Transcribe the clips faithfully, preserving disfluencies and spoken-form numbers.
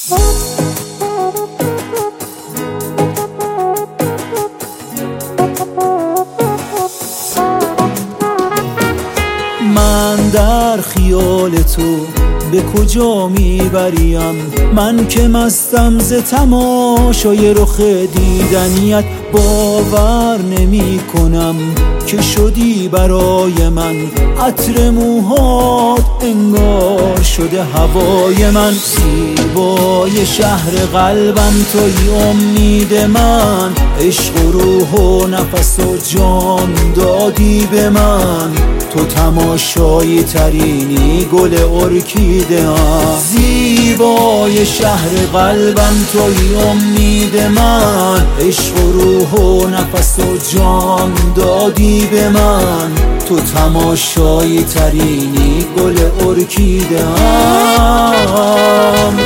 من در خیال تو به کجا میبریم؟ من که مستم ز تماشای رخ دیدنیت، باور نمی کنم که شدی برای من عطر موهات، انگار شده هوای من. زیبای شهر قلبم توی امید من، عشق و روح و نفس و جان دادی به من. تو تماشایی ترینی گل ارکیده ها. زیبای شهر قلبم توی امید من، عشق و روح و نفس و جان دادی به من. تو تماشایی ترینی گل ارکیده ها.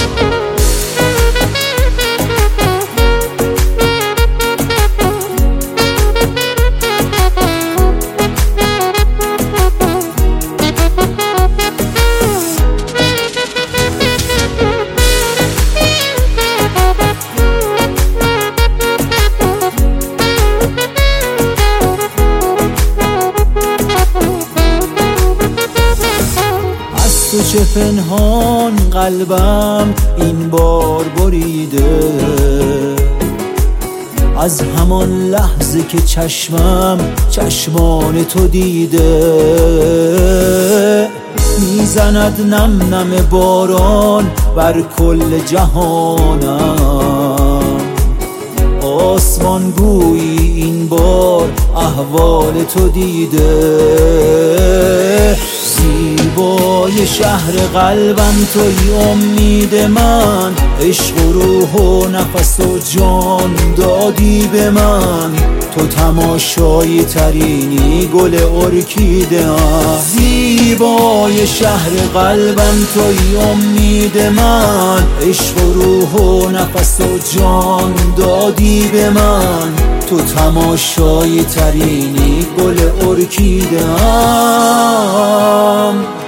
تو چه پنهان قلبم این بار بریده، از همان لحظه که چشمم چشمان تو دیده. میزند نم نم باران بر کل جهانم، آسمان گویی این بار احوال تو دیده. زیبای شهر قلبم توی امید من، عشق و روح و نفس و جان دادی به من. تو تماشایی ترینی گل ارکیده ها. زیبای شهر قلبم توی امید من، عشق و روح و نفس و جان دادی به من. تو تماشایی ترینی گل ارکیده ها.